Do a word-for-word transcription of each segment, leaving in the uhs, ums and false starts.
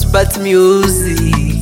Spot music.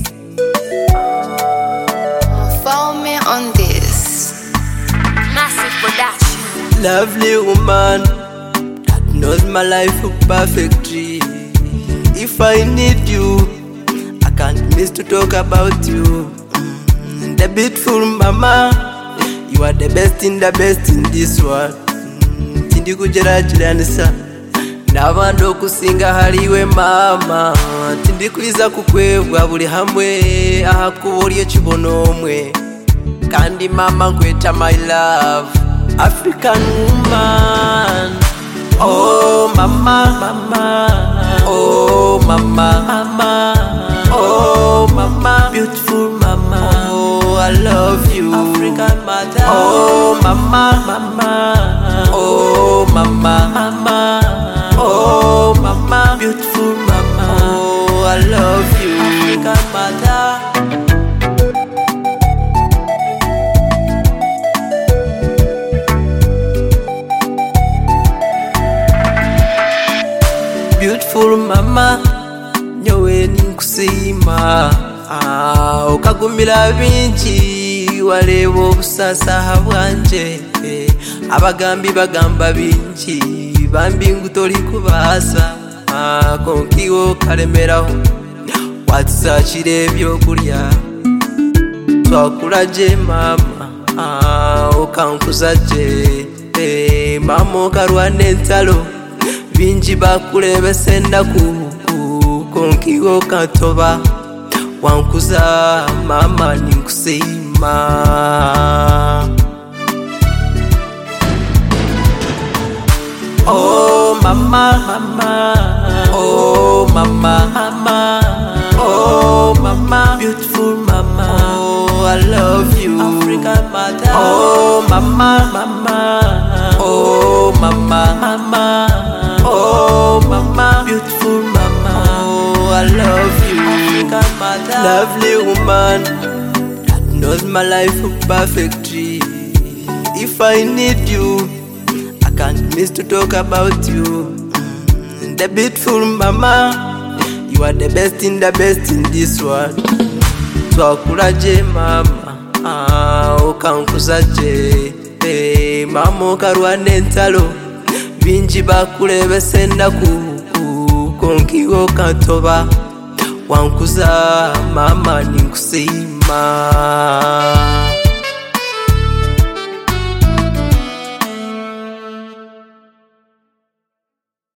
Follow me on this. Massive production. Lovely woman that knows my life perfectly. If I need you, I can't miss to talk about you. Mm, the beautiful mama, you are the best in the best in this world. Mm, tindi kujerageranisa n'abandi okusinga haliwe mama. Tindi kwiza kukwebwa buli hamwe ahakubulye kibono omwe. Kandi mama nkweta my love, African woman. Oh mama, mama. Oh mama, mama. Oh mama, beautiful mama. Oh I love you, African mother. Oh mama, mama. Oh mama, mama. Oh mama, beautiful mama. Oh I love you, African mother. Beautiful mama, nyowe ninkusima. Ah, ukagumira bingi wareba obusasa bwanje. Eh, abagambi bagamba bingi bambi ngutoli kubasa. Ah, konkiwo kalemeraho watsakire ebyokulya twakulaje mama. Ah, ukankuzaje. Eh, mama okarwana entalo bingi bakulebesa ennaku konkiwo katoba wankuza mama ninkusima. Oh mama, mama. Oh mama, mama. Oh mama, beautiful mama. Oh I love you, African mother. Oh mama, mama. Oh mama, mama. Oh mama, beautiful mama. Oh I love you, African mother. Lovely woman that knows my life perfectly. If I need you, I can't miss to talk about you. Mm, the beautiful mama, you are the best in the best in this world. Twakulaje mama, ah, ukankuzaje. Hey, mama okarwana entalo bingi bakulebesa ennaku konkiwo katoba wankuza mama ninkusima.